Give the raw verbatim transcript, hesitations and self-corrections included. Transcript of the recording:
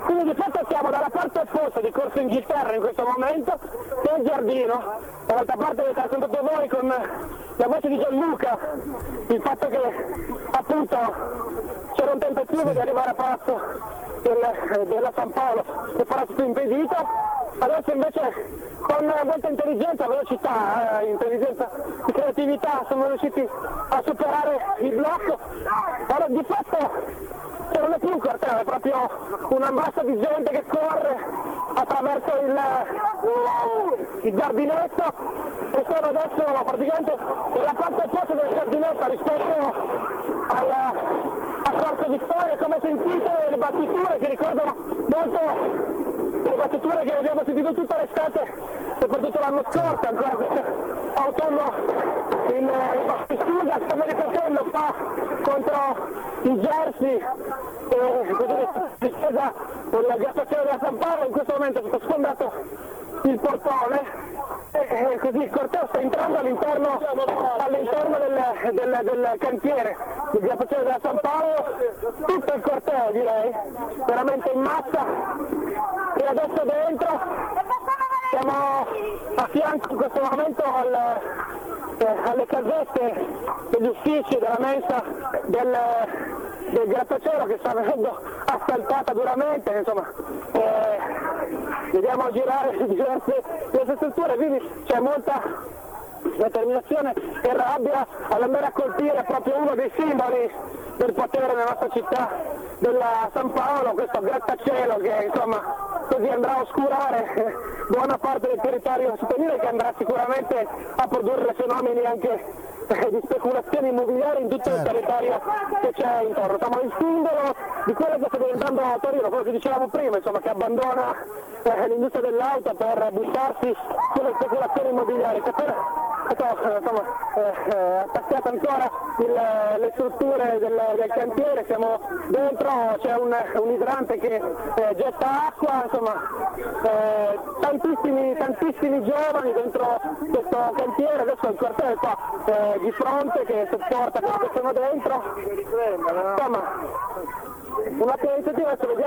Quindi di fatto siamo dalla parte opposta di Corso Inghilterra in questo momento, del giardino, dall'altra parte avete ascoltato voi con la voce di Gianluca, il fatto che appunto c'era un tentativo di arrivare a Palazzo del, della San Paolo che farà tutto impedito, adesso invece con molta intelligenza, velocità, eh, intelligenza e creatività siamo riusciti a superare il blocco. Allora di fatto non è più un corteo, è proprio una massa di gente che corre attraverso il, il giardinetto e sono adesso praticamente nella parte opposta del giardinetto rispetto alla, a Corso Vittoria. Come sentite le battiture che ricordano molto le battiture che abbiamo sentito tutta l'estate, soprattutto l'anno scorso, ancora quest'autunno in Stuttgart, come ripetendo fa contro il Jersey e così difesa della ghiacciazione della San Paolo. In questo momento è stato sfondato il portone e, e così il corteo sta entrando all'interno, all'interno del, del, del cantiere di ghiacciazione della San Paolo, tutto il corteo direi, veramente in massa, e adesso dentro siamo a fianco in questo momento al, eh, alle casette degli uffici della mensa del, del grattacielo che sta venendo asfaltata duramente, insomma eh, vediamo girare diverse, diverse strutture, quindi c'è molta determinazione e rabbia all'andare a colpire proprio uno dei simboli del potere nella nostra città, della San Paolo, questo grattacielo che insomma così andrà a oscurare buona parte del territorio cittadino, che andrà sicuramente a produrre fenomeni anche di speculazione immobiliare in tutto il territorio che c'è intorno. Siamo il simbolo di quello che sta diventando Torino, quello che dicevamo prima, insomma, che abbandona eh, l'industria dell'auto per buttarsi sulle speculazioni immobiliari, che per ecco, insomma, eh, eh, attaccate ancora il, le strutture del, del cantiere, siamo dentro, c'è un, un idrante che eh, getta acqua, insomma eh, tantissimi, tantissimi giovani dentro questo cantiere, adesso il quartiere qua eh, di fronte che sopporta quello che sono dentro, insomma un'altra iniziativa, adesso vediamo.